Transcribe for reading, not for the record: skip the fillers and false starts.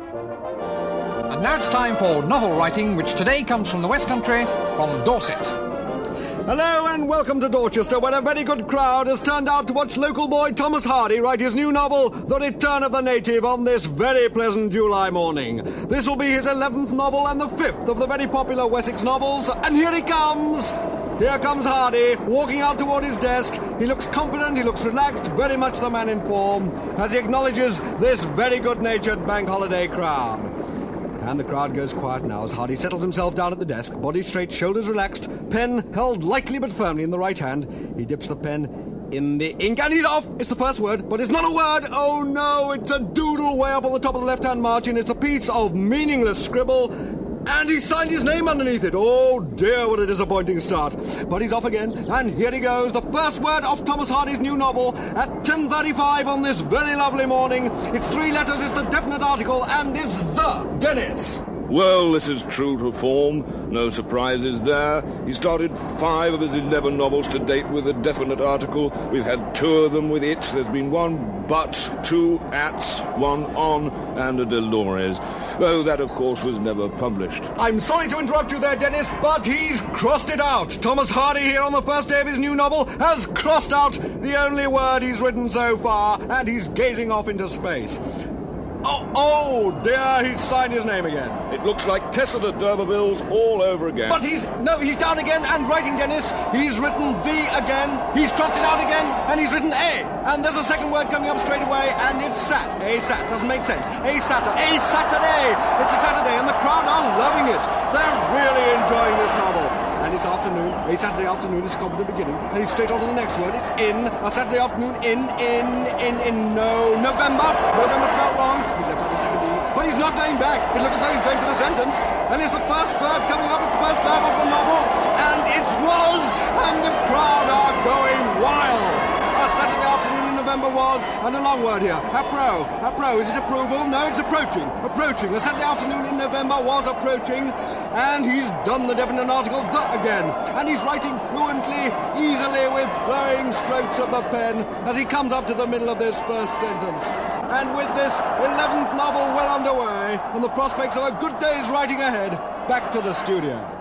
And now it's time for novel writing, which today comes from the West Country, from Dorset. Hello and welcome to Dorchester, where a very good crowd has turned out to watch local boy Thomas Hardy write his new novel, The Return of the Native, on this very pleasant July morning. This will be his 11th novel and the 5th of the very popular Wessex novels, and here he comes! Here comes Hardy, walking out toward his desk. He looks confident, he looks relaxed, very much the man in form, as he acknowledges this very good-natured bank holiday crowd. And the crowd goes quiet now as Hardy settles himself down at the desk, body straight, shoulders relaxed, pen held lightly but firmly in the right hand. He dips the pen in the ink and he's off! It's the first word, but it's not a word! Oh no, it's a doodle way up on the top of the left-hand margin. It's a piece of meaningless scribble. And he signed his name underneath it. Oh dear, what a disappointing start. But he's off again, and here he goes. The first word of Thomas Hardy's new novel at 10:35 on this very lovely morning. It's 3 letters, it's the definite article, and it's the Dennis. Well, this is true to form. No surprises there. He started 5 of his 11 novels to date with a definite article. We've had 2 of them with it. There's been 1 but, 2 ats, 1 on, and a Dolores. Though that, of course, was never published. I'm sorry to interrupt you there, Dennis, but he's crossed it out. Thomas Hardy here on the first day of his new novel has crossed out the only word he's written so far, and he's gazing off into space. Oh dear, he's signed his name again. It looks like Tessa de D'Urberville's all over again. But he's down again and writing, Dennis. He's written the again, he's crossed it out again, and he's written a. And there's a second word coming up straight away, and it's sat. A sat, doesn't make sense. A Saturday. It's a Saturday, and the crowd are loving it. They're really enjoying this novel. And it's afternoon, a Saturday afternoon is a confident beginning, and he's straight on to the next word. It's in, a Saturday afternoon, November. November spelled wrong. He's left out a second E, but he's not going back. It looks as though he's going for the sentence. And it's the first verb coming up. It's the first verb of the novel. And it was, and the crowd are going wild. A Saturday afternoon in November was, and a long word here, appro. Is it approval? No, it's approaching. A Saturday afternoon in November was approaching. And he's done the definite article, the again. And he's writing fluently, easily, with flowing strokes of the pen as he comes up to the middle of this first sentence. And with this 11th novel well underway, and the prospects of a good day's writing ahead, back to the studio.